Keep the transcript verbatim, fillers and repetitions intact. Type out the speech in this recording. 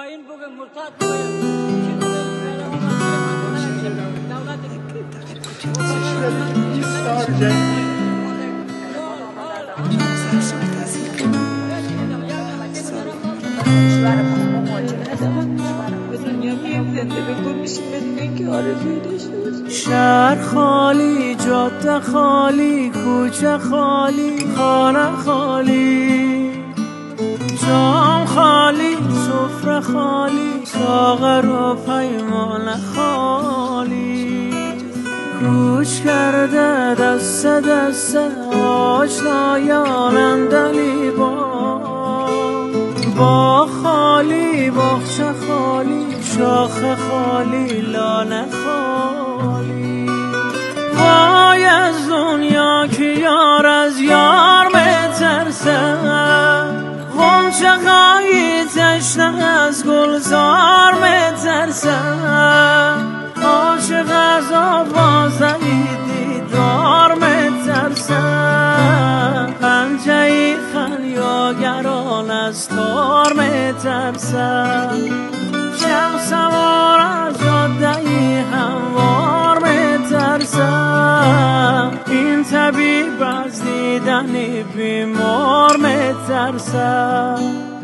خائن بگه مرتد بگه شهر خالی، جاده خالی، کوچه خالی، خانه خالی، جام خالی، سفره خالی، ساغر و پیمانه خالی. کوچ کرده دست دست آشنایان دلی با با خالی، باغچه خالی، شاخ خالی، لانه خالی. وای از دنیا که یار از یار میترسه، غنچه خواهی تشنه از گلزار میترسه. عاشق از آوازهی دیدار میترسه، پنجه خلیاگران از تار میترسه. شب سوار از جادهی هموار میترسه، این طبیب از دیدن بیمار میترسه.